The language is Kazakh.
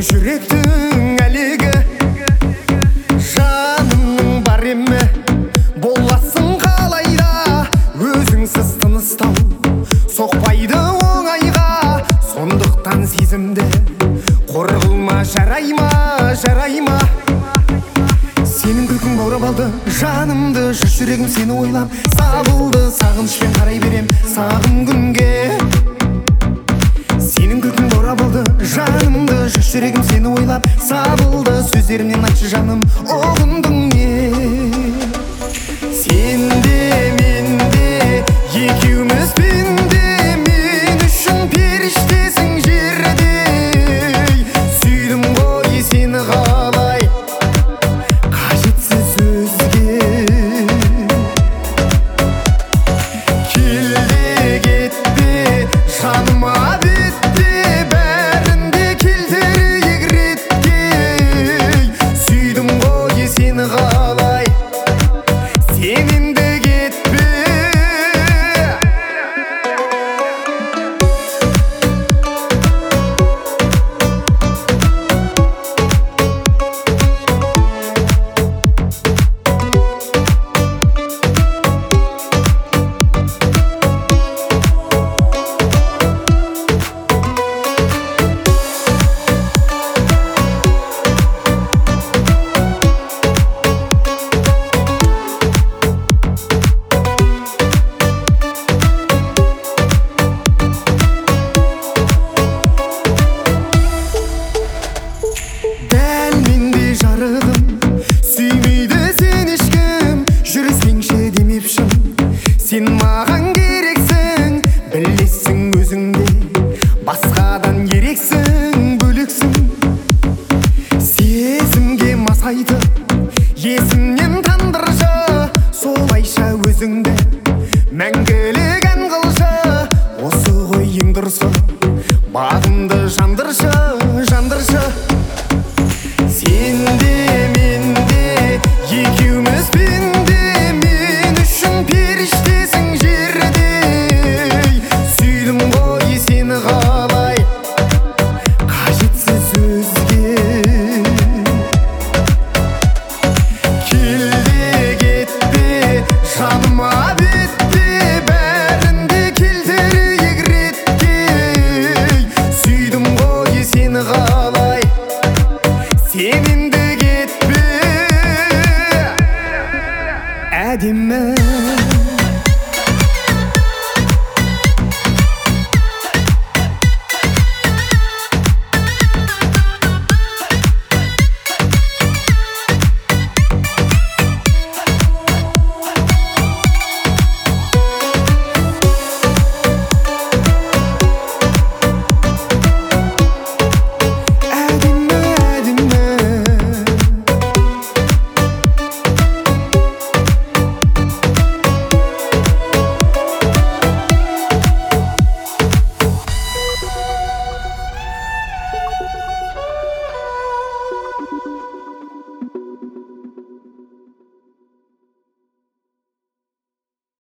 жүректің әлегі жанымның бар еме боласың қалайда өзіңсіз тыныстау соқпайды оңайға сондықтан сезімді қор қылма жарайма сенің күлкің баурап алды жанымды жүр жүрегім сені ойлап сабылды сағынышпен қарай берем сағым күнге сенің күлкің баурап алды жанымды жүр жүрегім сені ойлап сабылды сөздерімнен айтшы жаным ұғындың не сен де мен де екеуміз пенде мен үшін періштесің жердей сүйдім ғой сені қалай қажетсіз өзге келде кетпе жаныма бетте бәрінде келтірейік ретке сүйдім ғой сені қалай сен енді кетпе дәл мендей жарығым сүймейді сен ешкім жүрсеңші демепшім сен маған керексің білесің өзіңде басқадан ерексің бөлексің сезімге масайтып есімнен тандыршы солайша өзіңді мәңгілік ән қылшы осы ғой ең дұрысы бағымды жандыршы сен де мен де екеуміз пенде мен үшін періштесің жердей сүйдім ғой сені қалай қажетсіз өзге келде кетпе жаныма бетте бәрінде келтірейік ретке сүйдім ғой сені қалай сен енді кетпе әдемі